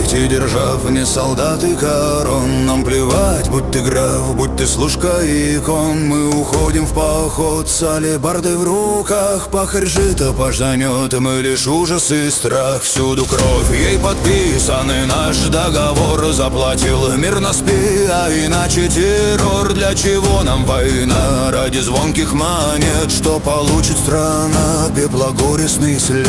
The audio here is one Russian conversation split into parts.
ногти держав, не солдат и корон. Нам плевать, будь ты граф, будь ты служка и кон. Мы уходим в поход с алебардой в руках. Пахарь жито пожанет, мы лишь ужас и страх. Всюду кровь, ей подписан и наш договор. Заплатил мирно спи, а иначе террор. Для чего нам война? Ради звонких монет. Что получит страна? Пепла горестный след.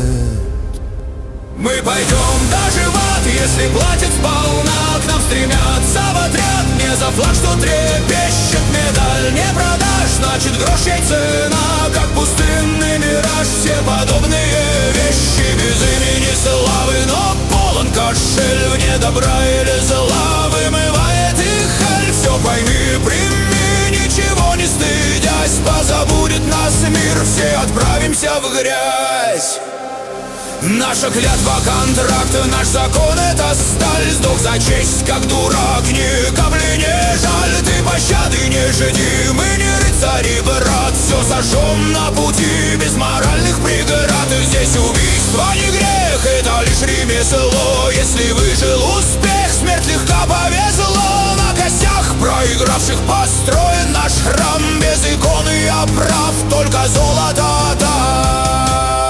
Мы пойдем даже в ад, если платят сполна. К нам стремятся в отряд, не за флаг, что трепещет медаль. Не продашь, значит грош ей цена. Как пустынный мираж, все подобные вещи без имени славы. Но полон кошель, вне добра или зла вымывает их халь. Все пойми, прими, ничего не стыдясь. Позабудет нас мир, все отправимся в грязь. Наша клятва, контракт, наш закон — это сталь. Сдох за честь, как дурак, ни капли не жаль. Ты пощады не жди, мы не рыцари, брат. Все сожжем на пути, без моральных преград. Здесь убийство не грех, это лишь ремесло. Если выжил успех, смерть легко повезло. На костях проигравших построен наш храм. Без икон и оправ, только золото там.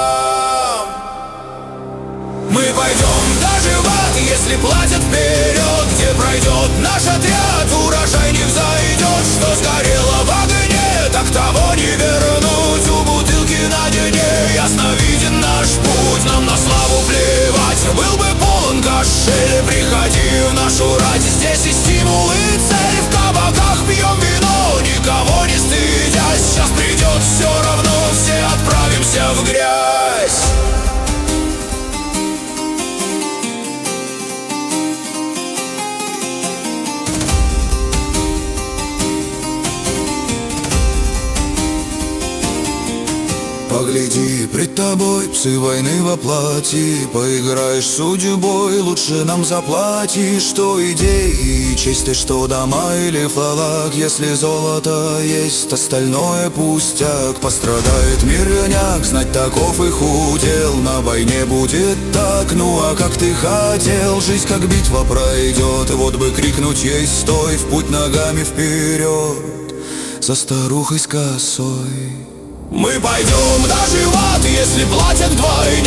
Мы пойдем даже в ад, если платят вперед. Где пройдет наш отряд, урожай не взойдет. Что сгорело в огне, так того не вернуть. У бутылки на дне ясно виден наш путь. Нам на славу плевать, был бы полон кошель. Приходи в нашу рать, здесь и стимул, и цель. В кабаках пьем вино, никого не стыдясь. Сейчас придет все равно, все отправимся в грязь. Погляди, пред тобой псы войны воплоти. Поиграешь судьбой, лучше нам заплати. Что идеи и честь, ты что дома или флаг. Если золото есть, остальное пустяк. Пострадает мирняк, знать таков их удел. На войне будет так, ну а как ты хотел. Жизнь как битва пройдет, вот бы крикнуть ей стой. В путь ногами вперед, за старухой с косой. Мы пойдем даже в ад, если платят вдвойне.